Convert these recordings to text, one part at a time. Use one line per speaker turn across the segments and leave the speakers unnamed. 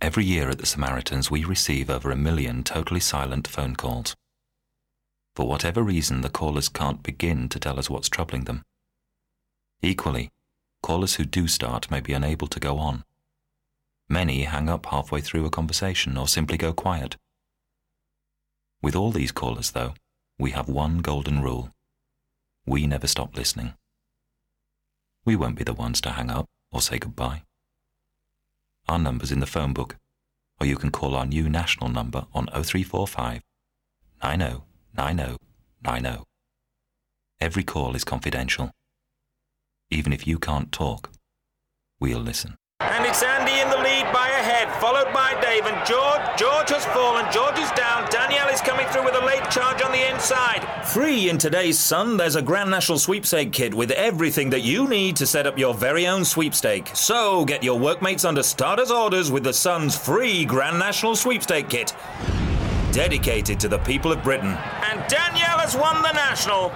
Every year at the Samaritans, we receive over 1 million totally silent phone calls. For whatever reason, the callers can't begin to tell us what's troubling them. Equally, callers who do start may be unable to go on. Many hang up halfway through a conversation or simply go quiet. With all these callers, though, we have one golden rule. We never stop listening. We won't be the ones to hang up or say goodbye. Our number's in the phone book, or you can call our new national number on 0345 90 90 90. Every call is confidential. Even if you can't talk, we'll listen.
And it's Andy in the lead by a head, followed by Dave and George. George has fallen, George is down, Danielle is coming through with a late charge on the inside. Free in today's Sun, there's a Grand National Sweepstake kit with everything that you need to set up your very own sweepstake. So get your workmates under starters orders with the Sun's free Grand National Sweepstake kit. Dedicated to the people of Britain. And Danielle has won the National.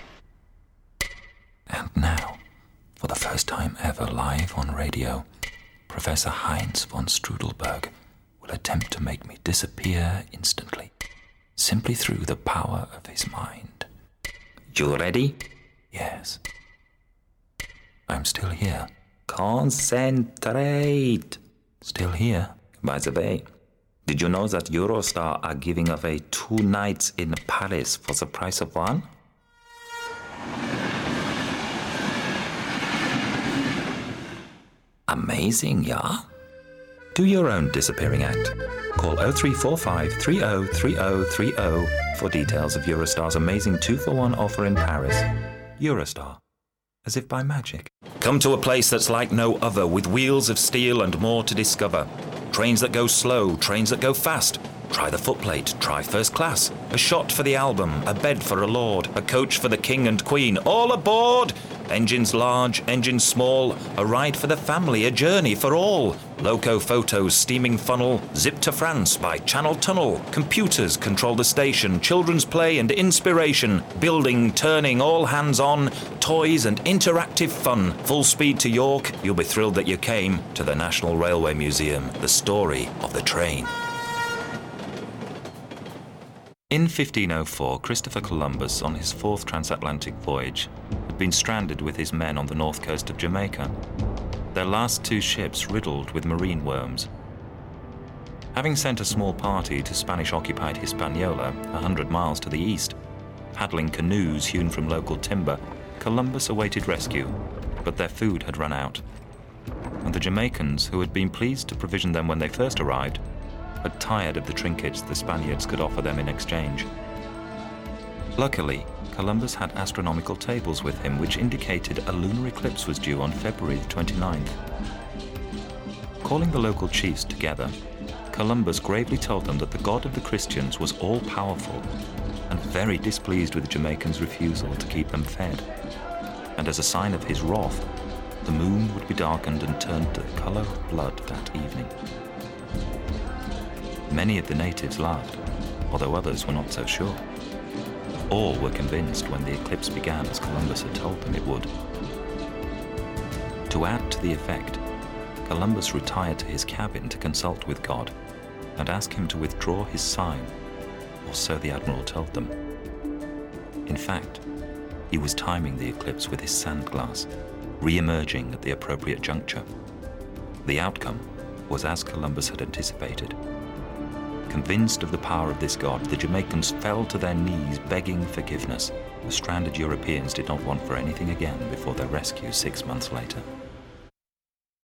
And now, for the first time ever live on radio, Professor Heinz von Strudelberg will attempt to make me disappear instantly, simply through the power of his mind.
You ready?
Yes. I'm still here.
Concentrate.
Still here.
By the way, did you know that Eurostar are giving away 2 nights in Paris for the price of 1? Amazing, yeah?
Do your own disappearing act. Call 0345 303030 for details of Eurostar's amazing 2-for-1 offer in Paris. Eurostar. As if by magic.
Come to a place that's like no other, with wheels of steel and more to discover. Trains that go slow, trains that go fast. Try the footplate, try first class. A shot for the album, a bed for a lord, a coach for the king and queen. All aboard! Engines large, engines small, a ride for the family, a journey for all. Loco photos, steaming funnel, zip to France by Channel Tunnel. Computers control the station, children's play and inspiration. Building, turning, all hands on, toys and interactive fun. Full speed to York, you'll be thrilled that you came to the National Railway Museum, the story of the train.
In 1504, Christopher Columbus, on his 4th transatlantic voyage, had been stranded with his men on the north coast of Jamaica, their last 2 ships riddled with marine worms. Having sent a small party to Spanish-occupied Hispaniola, 100 miles to the east, paddling canoes hewn from local timber, Columbus awaited rescue, but their food had run out. And the Jamaicans, who had been pleased to provision them when they first arrived, had tired of the trinkets the Spaniards could offer them in exchange. Luckily, Columbus had astronomical tables with him which indicated a lunar eclipse was due on February 29th. Calling the local chiefs together, Columbus gravely told them that the God of the Christians was all-powerful and very displeased with the Jamaicans' refusal to keep them fed. And as a sign of his wrath, the moon would be darkened and turned to the color of blood that evening. Many of the natives laughed, although others were not so sure. All were convinced when the eclipse began as Columbus had told them it would. To add to the effect, Columbus retired to his cabin to consult with God and ask him to withdraw his sign, or so the admiral told them. In fact, he was timing the eclipse with his sand glass, re-emerging at the appropriate juncture. The outcome was as Columbus had anticipated. Convinced of the power of this god, the Jamaicans fell to their knees begging forgiveness. The stranded Europeans did not want for anything again before their rescue 6 months later.